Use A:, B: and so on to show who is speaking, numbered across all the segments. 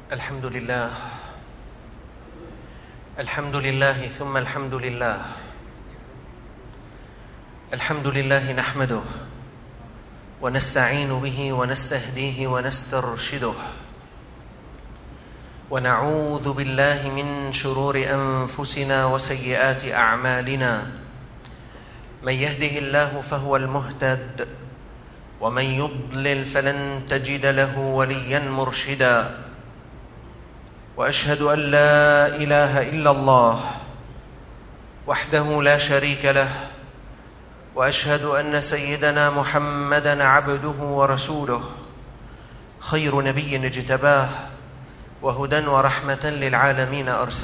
A: الحمد لله، الحمد لله ثم الحمد لله. الحمد لله نحمده ونستعين به ونستهديه ونسترشده، ونعوذ بالله من شرور أنفسنا وسيئات أعمالنا. من يهده الله فهو المهتد، ومن يضلل فلن تجد له وليا مرشدا. وأشهد أن لا إله إلا الله وحده لا شريك له، وأشهد أن سيدنا محمدًا عبده ورسوله، خير نبي اجتباه، وهدى ورحمة للعالمين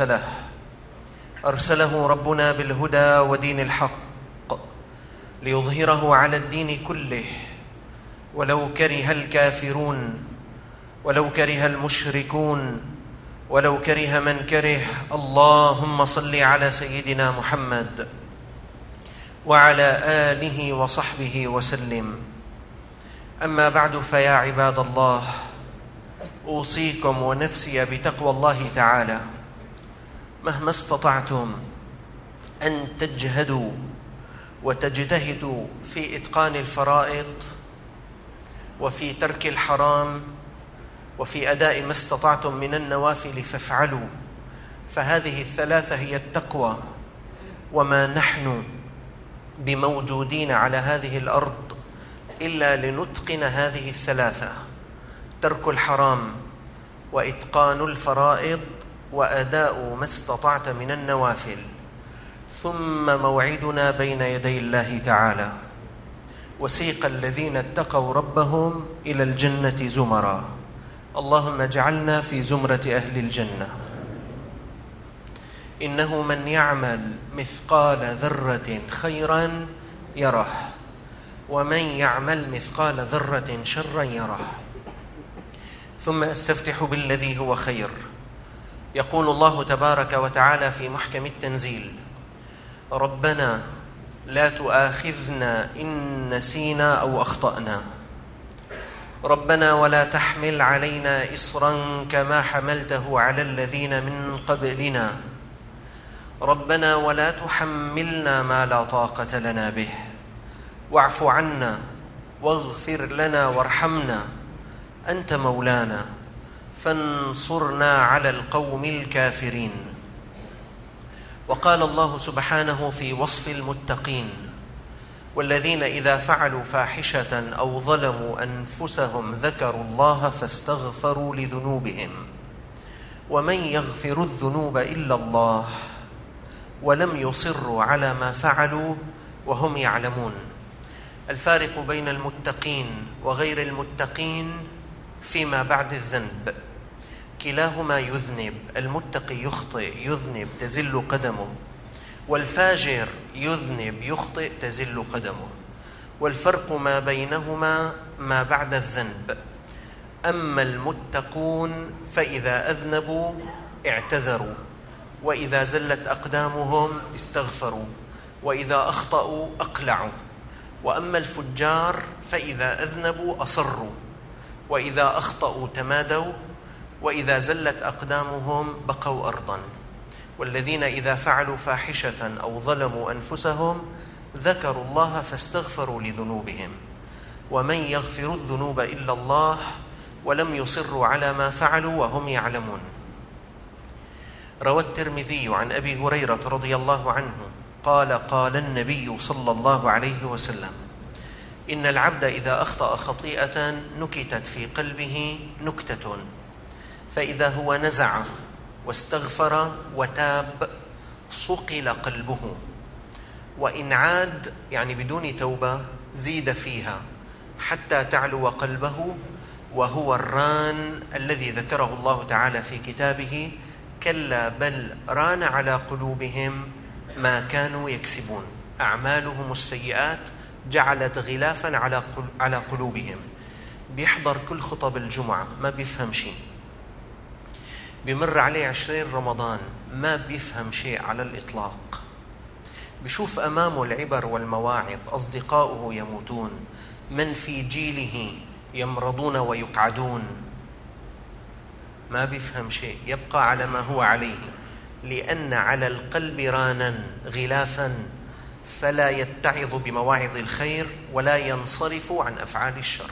A: أرسله ربنا بالهدى ودين الحق ليظهره على الدين كله، ولو كره الكافرون، ولو كره المشركون، ولو كره من كره. اللهم صل على سيدنا محمد وعلى آله وصحبه وسلم. أما بعد، فيا عباد الله، أوصيكم ونفسي بتقوى الله تعالى. مهما استطعتم أن تجهدوا وتجتهدوا في إتقان الفرائض وفي ترك الحرام وفي أداء ما استطعتم من النوافل فافعلوا، فهذه الثلاثة هي التقوى. وما نحن بموجودين على هذه الأرض إلا لنتقن هذه الثلاثة: ترك الحرام، وإتقان الفرائض، وأداء ما استطعت من النوافل. ثم موعدنا بين يدي الله تعالى. وسيق الذين اتقوا ربهم إلى الجنة زمرا. اللهم اجعلنا في زمرة أهل الجنة. إنه من يعمل مثقال ذرة خيرا يره، ومن يعمل مثقال ذرة شرا يره. ثم أستفتح بالذي هو خير. يقول الله تبارك وتعالى في محكم التنزيل: ربنا لا تؤاخذنا إن نسينا أو أخطأنا، ربنا ولا تحمل علينا إصرا كما حملته على الذين من قبلنا، ربنا ولا تحملنا ما لا طاقة لنا به، واعف عنا واغفر لنا وارحمنا، أنت مولانا فانصرنا على القوم الكافرين. وقال الله سبحانه في وصف المتقين: والذين إذا فعلوا فاحشة أو ظلموا أنفسهم ذكروا الله فاستغفروا لذنوبهم، ومن يغفر الذنوب إلا الله، ولم يصروا على ما فعلوا وهم يعلمون. الفارق بين المتقين وغير المتقين فيما بعد الذنب: كلاهما يذنب. المتقي يخطئ يذنب تزل قدمه، والفاجر يذنب يخطئ تزل قدمه. والفرق ما بينهما ما بعد الذنب. أما المتقون فإذا أذنبوا اعتذروا، وإذا زلت أقدامهم استغفروا، وإذا أخطأوا أقلعوا. وأما الفجار فإذا أذنبوا أصروا، وإذا أخطأوا تمادوا، وإذا زلت أقدامهم بقوا أرضاً. والذين إذا فعلوا فاحشة أو ظلموا أنفسهم ذكروا الله فاستغفروا لذنوبهم، ومن يغفر الذنوب إلا الله، ولم يصروا على ما فعلوا وهم يعلمون. روى الترمذي عن أبي هريرة رضي الله عنه قال: قال النبي صلى الله عليه وسلم: إن العبد إذا أخطأ خطيئة نكتت في قلبه نكتة، فإذا هو نزع واستغفر وتاب صقل قلبه، وإن عاد يعني بدون توبة زيد فيها حتى تعلو قلبه، وهو الران الذي ذكره الله تعالى في كتابه: كلا بل ران على قلوبهم ما كانوا يكسبون. أعمالهم السيئات جعلت غلافا على قلوبهم. بيحضر كل خطب الجمعة ما بيفهم شيء، بيمر عليه 20 رمضان ما بيفهم شيء على الإطلاق، بيشوف أمامه العبر والمواعظ، أصدقاؤه يموتون، من في جيله يمرضون ويقعدون، ما بيفهم شيء، يبقى على ما هو عليه، لأن على القلب رانا غلافا فلا يتعظ بمواعظ الخير ولا ينصرف عن أفعال الشر.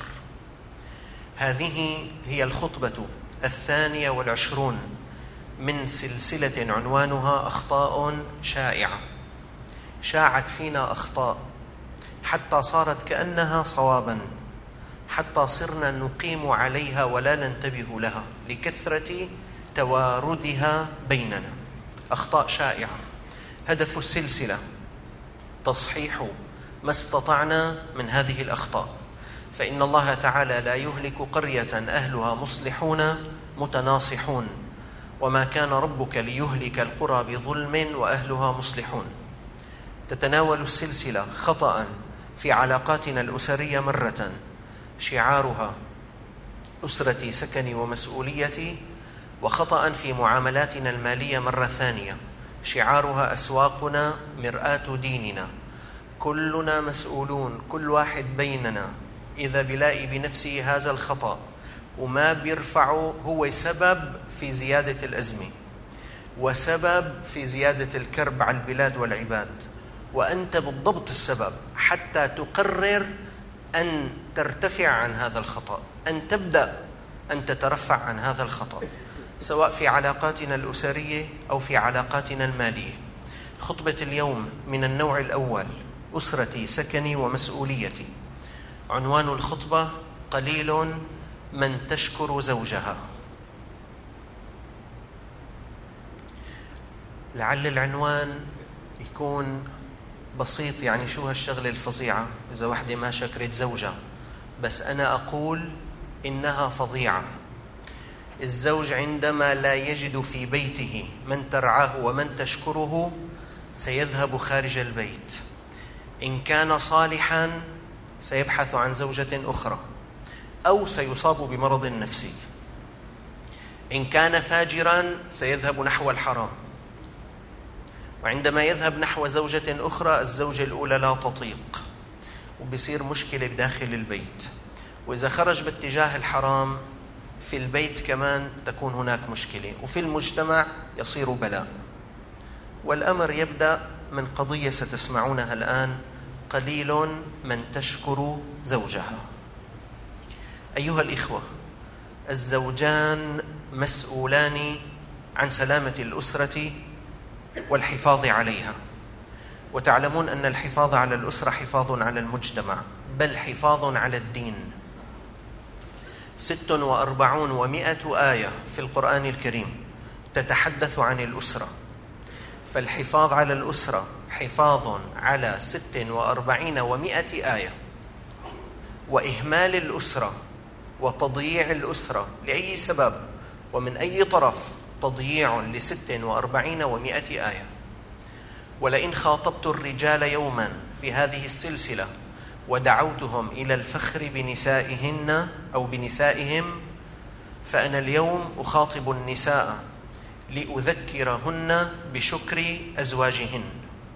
A: هذه هي الخطبة 22 من سلسلة عنوانها أخطاء شائعة. شاعت فينا أخطاء حتى صارت كأنها صوابا، حتى صرنا نقيم عليها ولا ننتبه لها لكثرة تواردها بيننا. أخطاء شائعة. هدف السلسلة تصحيح ما استطعنا من هذه الأخطاء، فإن الله تعالى لا يهلك قرية أهلها مصلحون متناصحون، وما كان ربك ليهلك القرى بظلم وأهلها مصلحون. تتناول السلسلة خطأ في علاقاتنا الأسرية مرة شعارها أسرتي سكني ومسؤوليتي، وخطأ في معاملاتنا المالية مرة ثانية شعارها أسواقنا مرآة ديننا. كلنا مسؤولون، كل واحد بيننا إذا بلاقي بنفسه هذا الخطأ وما بيرفعه هو سبب في زيادة الأزمة وسبب في زيادة الكرب على البلاد والعباد، وأنت بالضبط السبب حتى تقرر أن ترتفع عن هذا الخطأ، أن تبدأ أن تترفع عن هذا الخطأ، سواء في علاقاتنا الأسرية أو في علاقاتنا المالية. خطبة اليوم من النوع الأول، أسرتي سكني ومسؤوليتي. عنوان الخطبة قليل من تشكر زوجها. لعل العنوان يكون بسيط، يعني شو هالشغلة الفظيعة إذا وحدة ما شكرت زوجها، بس أنا أقول إنها فظيعة. الزوج عندما لا يجد في بيته من ترعاه ومن تشكره سيذهب خارج البيت. إن كان صالحاً سيبحث عن زوجة أخرى أو سيصاب بمرض نفسي. إن كان فاجراً سيذهب نحو الحرام، وعندما يذهب نحو زوجة أخرى الزوجة الأولى لا تطيق وبصير مشكلة بداخل البيت، وإذا خرج باتجاه الحرام في البيت كمان تكون هناك مشكلة، وفي المجتمع يصير بلاء. والأمر يبدأ من قضية ستسمعونها الآن، قليل من تشكر زوجها. أيها الإخوة، الزوجان مسؤولان عن سلامة الأسرة والحفاظ عليها، وتعلمون أن الحفاظ على الأسرة حفاظ على المجتمع، بل حفاظ على الدين. 46 و100 آية في القرآن الكريم تتحدث عن الأسرة، فالحفاظ على الأسرة حفاظ على 46 و100 آية، وإهمال الأسرة وتضييع الأسرة لأي سبب ومن أي طرف تضييع ل46 و100 آية. ولئن خاطبت الرجال يوما في هذه السلسلة ودعوتهم إلى الفخر بنسائهن أو بنسائهم، فأنا اليوم أخاطب النساء لأذكرهن بشكر أزواجهن.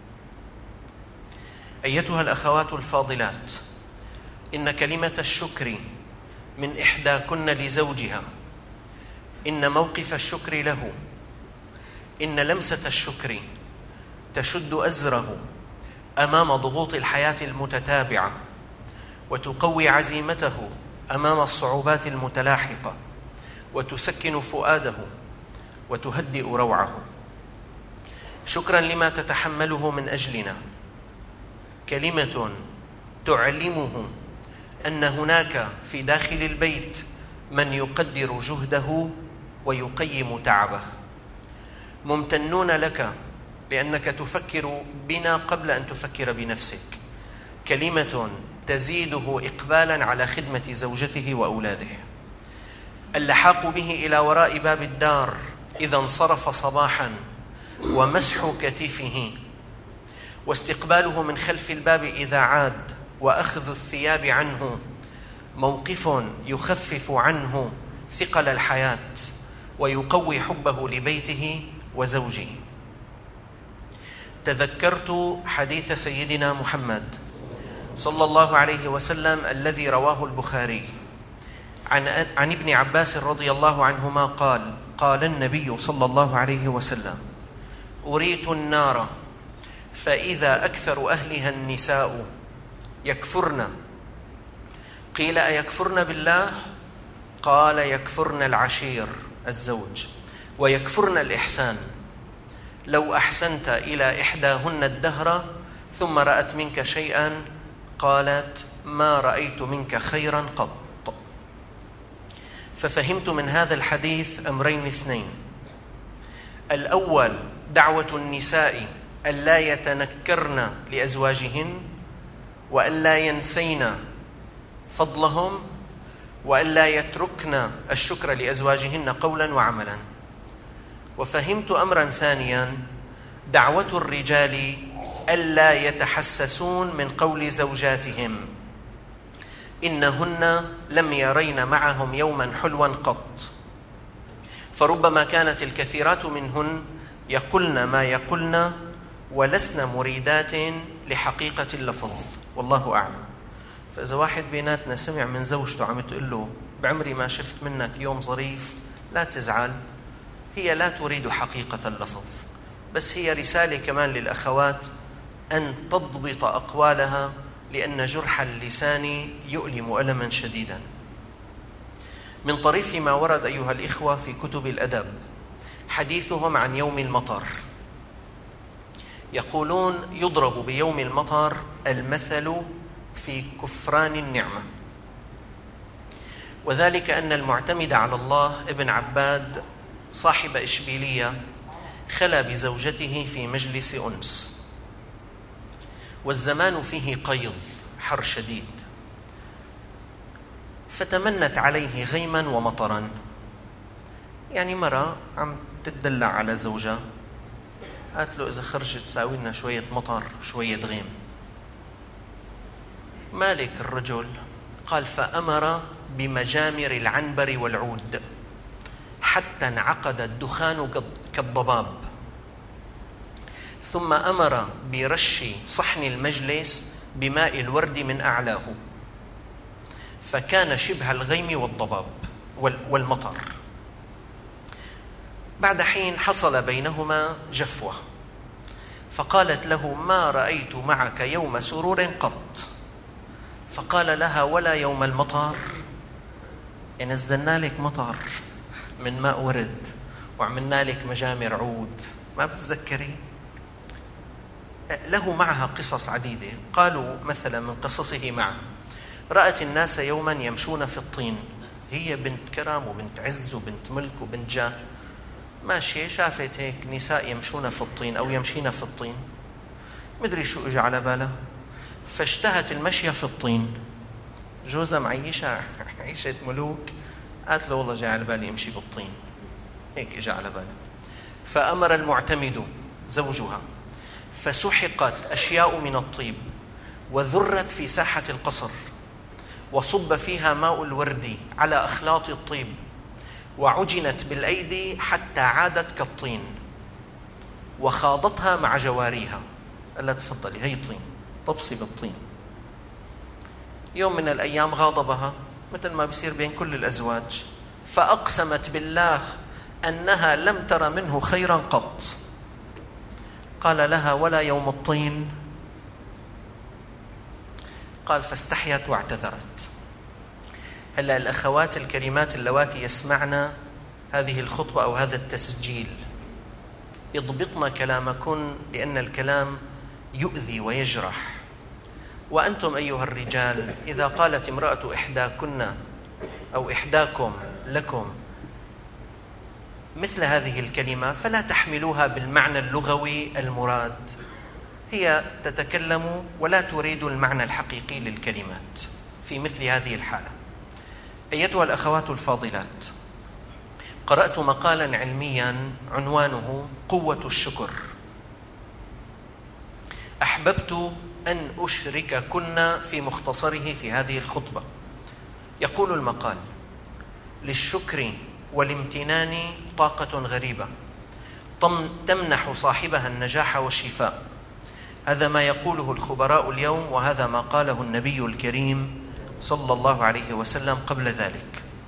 A: أيتها الأخوات الفاضلات، إن كلمة الشكر من إحداكن لزوجها، إن موقف الشكر له، إن لمسة الشكر تشد أزره أمام ضغوط الحياة المتتابعة، وتقوي عزيمته أمام الصعوبات المتلاحقة، وتسكن فؤاده وتهدئ روعه. شكرا لما تتحمله من أجلنا، كلمة تعلمه أن هناك في داخل البيت من يقدر جهده ويقيم تعبه. ممتنون لك لأنك تفكر بنا قبل أن تفكر بنفسك. كلمة تزيده إقبالا على خدمة زوجته وأولاده. اللحاق به إلى وراء باب الدار إذا انصرف صباحا ومسح كتفه، واستقباله من خلف الباب إذا عاد، وأخذ الثياب عنه، موقف يخفف عنه ثقل الحياة ويقوي حبه لبيته وزوجه. تذكرت حديث سيدنا محمد صلى الله عليه وسلم الذي رواه البخاري عن ابن عباس رضي الله عنهما قال: قال النبي صلى الله عليه وسلم: أريت النار فإذا أكثر أهلها النساء يكفرن. قيل: أيكفرن بالله؟ قال: يكفرن العشير الزوج، ويكفرن الإحسان. لو أحسنت إلى إحداهن الدهر ثم رأت منك شيئا قالت: ما رأيت منك خيرا قط. ففهمت من هذا الحديث أمرين اثنين: الأول دعوة النساء ألا يتنكرن لأزواجهن، وألا ينسين فضلهم، وألا يتركن الشكر لأزواجهن قولا وعملا. وفهمت أمرا ثانيا: دعوة الرجال ألا يتحسسون من قول زوجاتهم إنهن لم يرين معهم يوما حلوا قط، فربما كانت الكثيرات منهن يقولن ما يقولن ولسن مريدات لحقيقة اللفظ، والله أعلم. فإذا واحد بيناتنا سمع من زوجته عم تقول له: بعمري ما شفت منك يوم ظريف، لا تزعل، هي لا تريد حقيقة اللفظ، بس هي رسالة كمان للأخوات أن تضبط أقوالها، لأن جرح اللسان يؤلم ألما شديدا. من طريف ما ورد أيها الإخوة في كتب الأدب حديثهم عن يوم المطر، يقولون: يضرب بيوم المطر المثل في كفران النعمة، وذلك أن المعتمد على الله ابن عباد صاحب إشبيلية خلى بزوجته في مجلس أنس، والزمان فيه قيض حر شديد، فتمنت عليه غيما ومطرا. يعني مرة عم تدلع على زوجها، قالت له: إذا خرجت ساوي لنا شوية مطر شوية غيم. مالك الرجل؟ قال: فأمر بمجامر العنبر والعود حتى انعقد الدخان كالضباب، ثم أمر برش صحن المجلس بماء الورد من أعلاه، فكان شبه الغيم والضباب والمطر. بعد حين حصل بينهما جفوة، فقالت له: ما رأيت معك يوم سرور قط. فقال لها: ولا يوم المطر؟ يعني نزلنا لك مطر من ماء ورد وعملنا لك مجامر عود، ما بتذكري؟ له معها قصص عديدة. قالوا مثلا من قصصه معه: رأت الناس يوما يمشون في الطين، هي بنت كرم وبنت عز وبنت ملك وبنت جاه، ماشية شافت هيك نساء يمشون في الطين أو يمشين في الطين، مدري شو إجا على باله، فاشتهت المشي في الطين. جوزها معيشة عيشة ملوك، قالت له: والله جاء على بالي امشي بالطين، هيك إجا على باله. فأمر المعتمد زوجها، فسحقت أشياء من الطيب وذرت في ساحة القصر، وصب فيها ماء الورد على أخلاط الطيب، وعجنت بالأيدي حتى عادت كالطين، وخاضتها مع جواريها. قال لها: تفضلي هي طين، طبسي بالطين. يوم من الأيام غاضبها مثل ما بيصير بين كل الأزواج، فأقسمت بالله أنها لم تر منه خيرا قط. قال لها: ولا يوم الطين؟ قال: فاستحيت واعتذرت. هلأ الأخوات الكريمات اللواتي يسمعن هذه الخطبة أو هذا التسجيل اضبطن كلامكن، لأن الكلام يؤذي ويجرح. وأنتم أيها الرجال إذا قالت امرأة إحداكن أو إحداكم لكم مثل هذه الكلمة فلا تحملوها بالمعنى اللغوي المراد، هي تتكلم ولا تريد المعنى الحقيقي للكلمات في مثل هذه الحالة. أيتها الأخوات الفاضلات، قرأت مقالا علميا عنوانه قوة الشكر. أحببت أن أشرككن في مختصره في هذه الخطبة. يقول المقال: للشكر والامتنان طاقة غريبة تمنح صاحبها النجاح والشفاء. هذا ما يقوله الخبراء اليوم، وهذا ما قاله النبي الكريم صلى الله عليه وسلم قبل ذلك.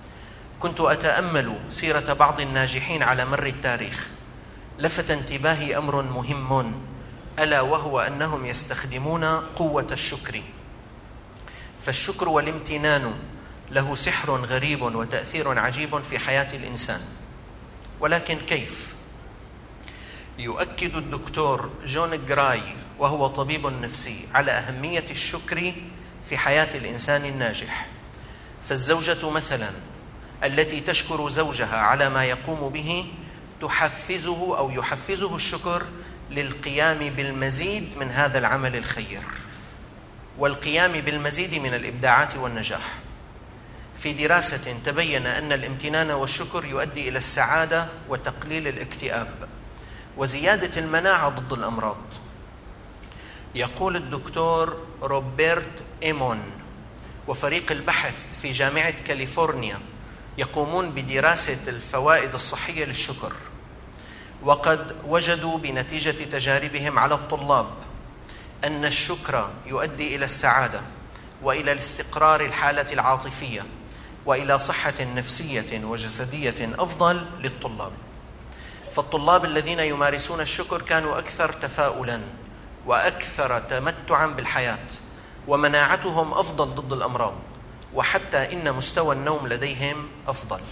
A: كنت أتأمل سيرة بعض الناجحين على مر التاريخ، لفت انتباهي أمر مهم، ألا وهو أنهم يستخدمون قوة الشكر. فالشكر والامتنان له سحر غريب وتأثير عجيب في حياة الإنسان. ولكن كيف؟ يؤكد الدكتور جون جراي وهو طبيب نفسي على أهمية الشكر في حياة الإنسان الناجح. فالزوجة مثلا التي تشكر زوجها على ما يقوم به تحفزه أو يحفزه الشكر للقيام بالمزيد من هذا العمل الخير والقيام بالمزيد من الإبداعات والنجاح. في دراسة تبين أن الامتنان والشكر يؤدي إلى السعادة وتقليل الاكتئاب وزيادة المناعة ضد الأمراض. يقول الدكتور روبرت إيمون وفريق البحث في جامعة كاليفورنيا يقومون بدراسة الفوائد الصحية للشكر، وقد وجدوا بنتيجة تجاربهم على الطلاب أن الشكر يؤدي إلى السعادة وإلى الاستقرار الحالة العاطفية وإلى صحة نفسية وجسدية أفضل للطلاب. فالطلاب الذين يمارسون الشكر كانوا أكثر تفاؤلاً وأكثر تمتعاً بالحياة، ومناعتهم أفضل ضد الأمراض، وحتى إن مستوى النوم لديهم أفضل.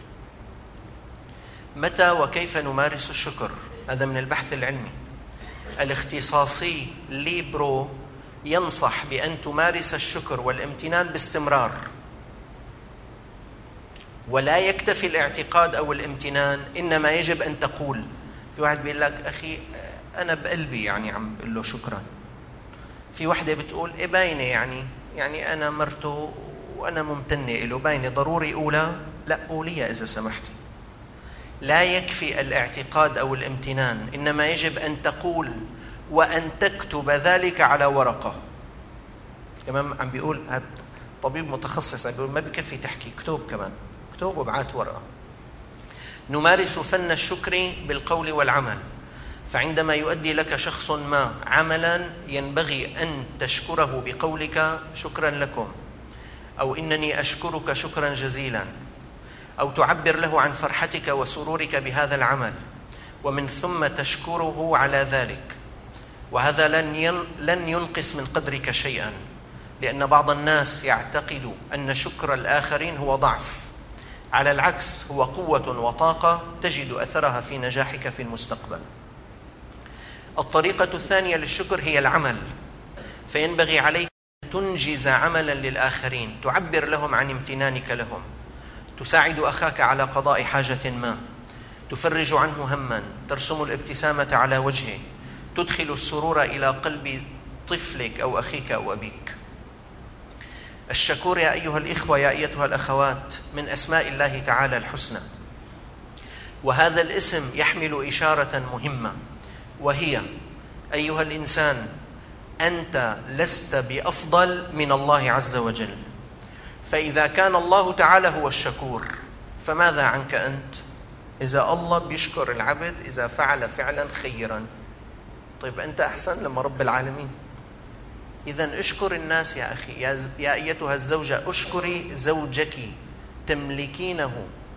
A: متى وكيف نمارس الشكر؟ هذا من البحث العلمي. الاختصاصي لي برو ينصح بأن تمارس الشكر والامتنان باستمرار، ولا يكتفي الاعتقاد أو الامتنان، إنما يجب أن تقول. في واحد بيقول لك أخي أنا بقلبي يعني عم بقول له شكرا. في واحدة بتقول إيه باينة يعني أنا مرته وأنا ممتنة له، باينة ضروري أولى. لا، قوليها إذا سمحتي. لا يكفي الاعتقاد أو الامتنان، إنما يجب أن تقول وأن تكتب ذلك على ورقة. كمان عم بيقول هذا طبيب متخصص، عم بيقول ما بكفي تحكي، اكتب كمان، اكتب وابعث ورقة. نمارس فن الشكر بالقول والعمل. فعندما يؤدي لك شخص ما عملا ينبغي أن تشكره بقولك شكرا لكم، أو إنني أشكرك شكرا جزيلا، أو تعبر له عن فرحتك وسرورك بهذا العمل، ومن ثم تشكره على ذلك. وهذا لن ينقص من قدرك شيئا، لأن بعض الناس يعتقد أن شكر الآخرين هو ضعف. على العكس، هو قوة وطاقة تجد أثرها في نجاحك في المستقبل. الطريقة الثانية للشكر هي العمل. فينبغي عليك أن تنجز عملا للآخرين، تعبر لهم عن امتنانك لهم، تساعد أخاك على قضاء حاجة ما، تفرج عنه هما، ترسم الابتسامة على وجهه، تدخل السرور إلى قلب طفلك أو أخيك أو أبيك. الشكور يا أيها الإخوة يا أيتها الأخوات من أسماء الله تعالى الحسنى، وهذا الاسم يحمل إشارة مهمة، وهي أيها الإنسان أنت لست بأفضل من الله عز وجل. فإذا كان الله تعالى هو الشكور، فماذا عنك أنت؟ إذا الله بيشكر العبد إذا فعل فعلا خيرا، طيب أنت أحسن لما رب العالمين. إذن اشكر الناس يا أخي. يا أيتها الزوجة اشكري زوجك تملكينه.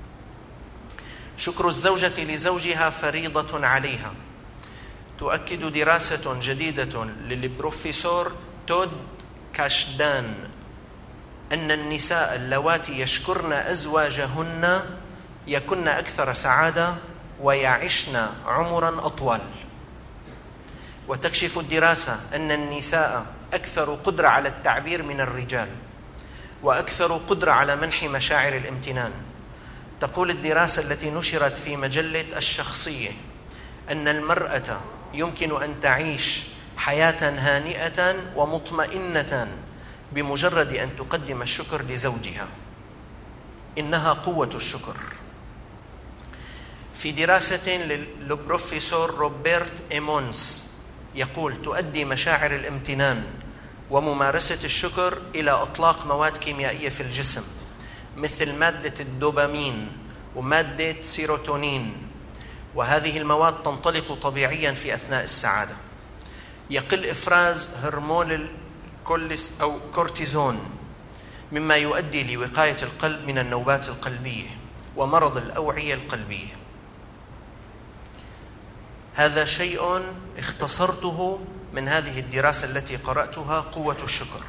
A: شكر الزوجة لزوجها فريضة عليها. تؤكد دراسة جديدة للبروفيسور تود كاشدان أن النساء اللواتي يشكرن أزواجهن يكن أكثر سعادة ويعشن عمرا أطول. وتكشف الدراسة أن النساء أكثر قدرة على التعبير من الرجال، وأكثر قدرة على منح مشاعر الامتنان. تقول الدراسة التي نشرت في مجلة الشخصية أن المرأة يمكن أن تعيش حياة هانئة ومطمئنة بمجرد أن تقدم الشكر لزوجها. إنها قوة الشكر. في دراسة للبروفيسور روبرت إيمونز يقول تؤدي مشاعر الامتنان وممارسة الشكر إلى إطلاق مواد كيميائية في الجسم مثل مادة الدوبامين ومادة سيروتونين، وهذه المواد تنطلق طبيعيا في أثناء السعادة. يقل إفراز هرمون أو كورتيزون، مما يؤدي لوقاية القلب من النوبات القلبية. ومرض الأوعية القلبية. هذا شيء اختصرته من هذه الدراسة التي قرأتها، قوة الشكر.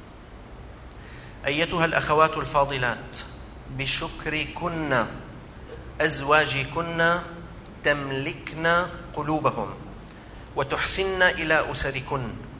A: أيتها الأخوات الفاضلات، بشكركن أزواجكن تملكن قلوبهم وتحسن إلى أسركن،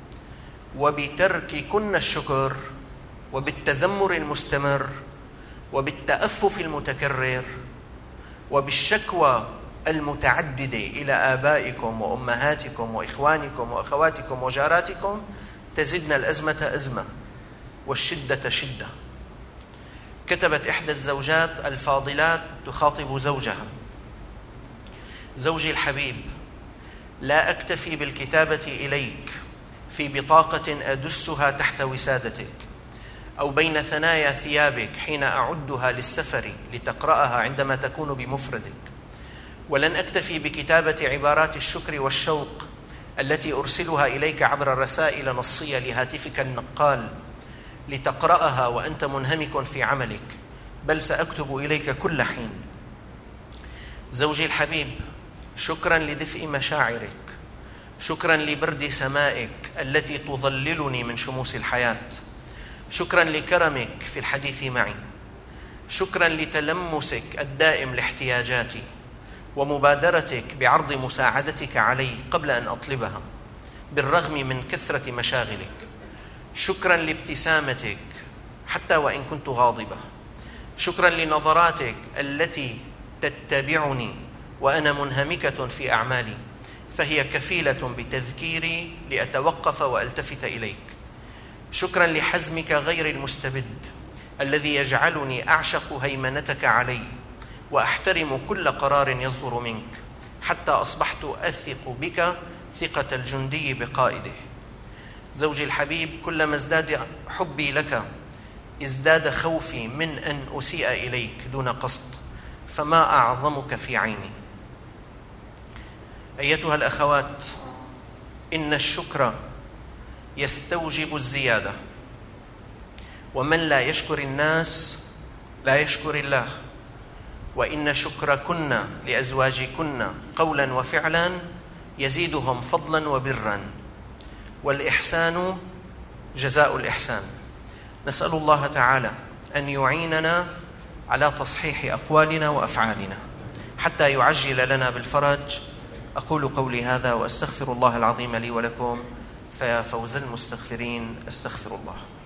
A: وبترككن الشكر وبالتذمر المستمر وبالتأفف المتكرر وبالشكوى المتعددة إلى آبائكم وأمهاتكم وإخوانكم وأخواتكم وجاراتكم تزدن الأزمة أزمة والشدة شدة. كتبت إحدى الزوجات الفاضلات تخاطب زوجها: زوجي الحبيب، لا أكتفي بالكتابة إليك في بطاقة أدسها تحت وسادتك أو بين ثنايا ثيابك حين أعدها للسفر لتقرأها عندما تكون بمفردك، ولن أكتفي بكتابة عبارات الشكر والشوق التي أرسلها إليك عبر رسائل نصية لهاتفك النقال لتقرأها وأنت منهمك في عملك، بل سأكتب إليك كل حين. زوجي الحبيب، شكرا لدفء مشاعرك، شكرا لبرد سمائك التي تظللني من شموس الحياة، شكرا لكرمك في الحديث معي، شكرا لتلمسك الدائم لاحتياجاتي ومبادرتك بعرض مساعدتك علي قبل أن أطلبها بالرغم من كثرة مشاغلك، شكرا لابتسامتك حتى وإن كنت غاضبة، شكرا لنظراتك التي تتبعني وأنا منهمكة في أعمالي، فهي كفيلة بتذكيري لأتوقف وألتفت إليك، شكرا لحزمك غير المستبد الذي يجعلني أعشق هيمنتك علي وأحترم كل قرار يصدر منك، حتى أصبحت أثق بك ثقة الجندي بقائده. زوجي الحبيب، كلما ازداد حبي لك ازداد خوفي من أن أسيء إليك دون قصد، فما أعظمك في عيني. أيتها الأخوات، إن الشكر يستوجب الزيادة، ومن لا يشكر الناس لا يشكر الله، وإن شكركن لأزواجكن قولا وفعلا يزيدهم فضلا وبرا، والإحسان جزاء الإحسان. نسأل الله تعالى أن يعيننا على تصحيح أقوالنا وأفعالنا حتى يعجل لنا بالفرج. أقول قولي هذا وأستغفر الله العظيم لي ولكم، فيا فوز المستغفرين، أستغفر الله.